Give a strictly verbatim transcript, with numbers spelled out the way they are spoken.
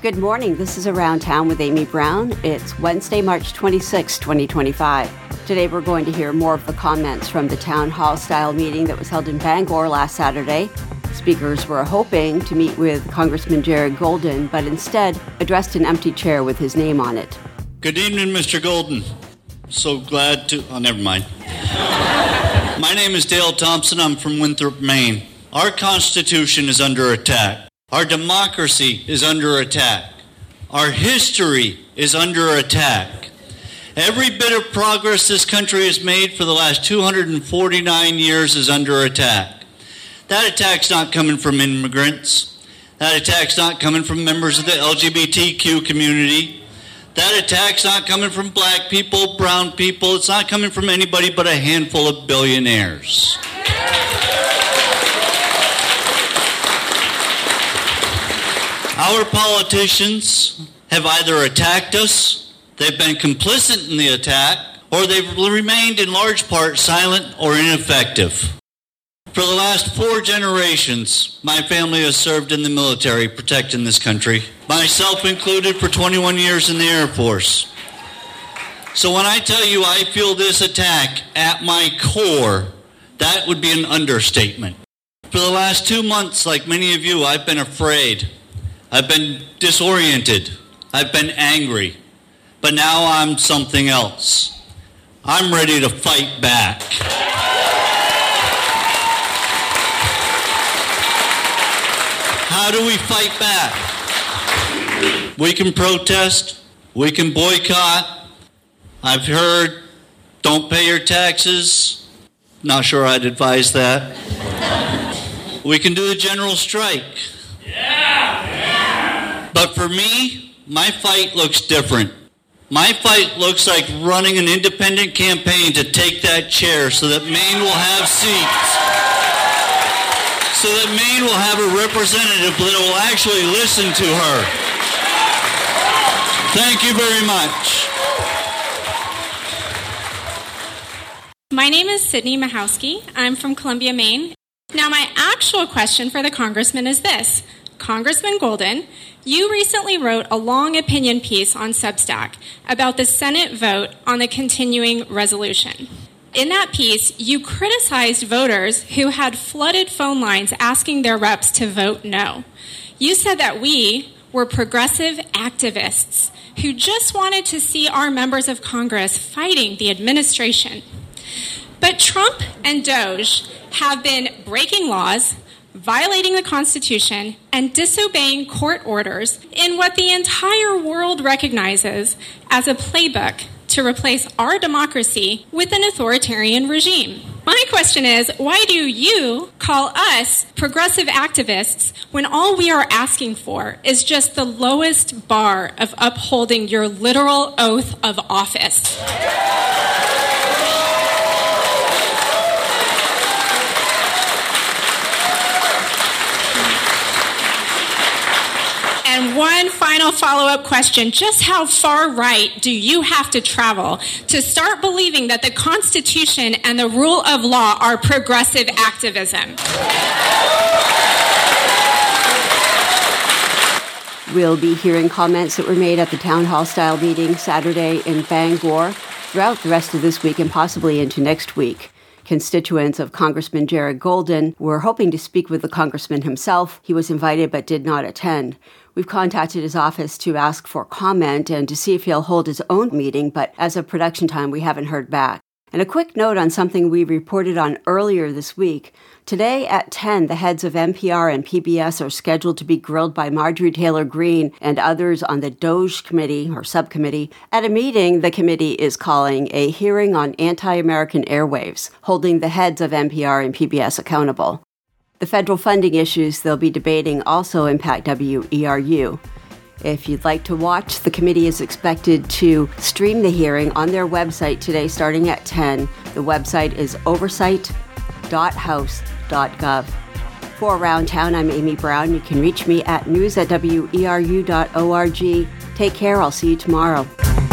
Good morning. This is Around Town with Amy Brown. It's Wednesday, March twenty-sixth, twenty twenty-five. Today we're going to hear more of the comments from the town hall-style meeting that was held in Bangor last Saturday. Speakers were hoping to meet with Congressman Jared Golden, but instead addressed an empty chair with his name on it. Good evening, Mister Golden. So glad to... Oh, never mind. My name is Dale Thompson. I'm from Winthrop, Maine. Our Constitution is under attack. Our democracy is under attack. Our history is under attack. Every bit of progress this country has made for the last two hundred forty-nine years is under attack. That attack's not coming from immigrants. That attack's not coming from members of the L G B T Q community. That attack's not coming from black people, brown people. It's not coming from anybody but a handful of billionaires. Our politicians have either attacked us, they've been complicit in the attack, or they've remained in large part silent or ineffective. For the last four generations, my family has served in the military protecting this country, myself included for twenty-one years in the Air Force. So when I tell you I feel this attack at my core, that would be an understatement. For the last two months, like many of you, I've been afraid. I've been disoriented. I've been angry. But now I'm something else. I'm ready to fight back. How do we fight back? We can protest. We can boycott. I've heard, don't pay your taxes. Not sure I'd advise that. We can do a general strike. Yeah! But for me, my fight looks different. My fight looks like running an independent campaign to take that chair so that Maine will have seats. So that Maine will have a representative that will actually listen to her. Thank you very much. My name is Sydney Mahowski. I'm from Columbia, Maine. Now, my actual question for the congressman is this. Congressman Golden, you recently wrote a long opinion piece on Substack about the Senate vote on the continuing resolution. In that piece, you criticized voters who had flooded phone lines asking their reps to vote no. You said that we were progressive activists who just wanted to see our members of Congress fighting the administration. But Trump and DOJ have been breaking laws, violating the Constitution, and disobeying court orders in what the entire world recognizes as a playbook to replace our democracy with an authoritarian regime. My question is, why do you call us progressive activists when all we are asking for is just the lowest bar of upholding your literal oath of office? And one final follow-up question. Just how far right do you have to travel to start believing that the Constitution and the rule of law are progressive activism? We'll be hearing comments that were made at the town hall-style meeting Saturday in Bangor throughout the rest of this week and possibly into next week. Constituents of Congressman Jared Golden were hoping to speak with the congressman himself. He was invited but did not attend. We've contacted his office to ask for comment and to see if he'll hold his own meeting, but as of production time, we haven't heard back. And a quick note on something we reported on earlier this week. Today at ten, the heads of N P R and P B S are scheduled to be grilled by Marjorie Taylor Greene and others on the DOJ committee or subcommittee at a meeting the committee is calling a hearing on anti-American airwaves, holding the heads of N P R and P B S accountable. The federal funding issues they'll be debating also impact W E R U. If you'd like to watch, the committee is expected to stream the hearing on their website today starting at ten. The website is oversight dot house dot gov. For Around Town, I'm Amy Brown. You can reach me at news at W E R U dot org. Take care. I'll see you tomorrow.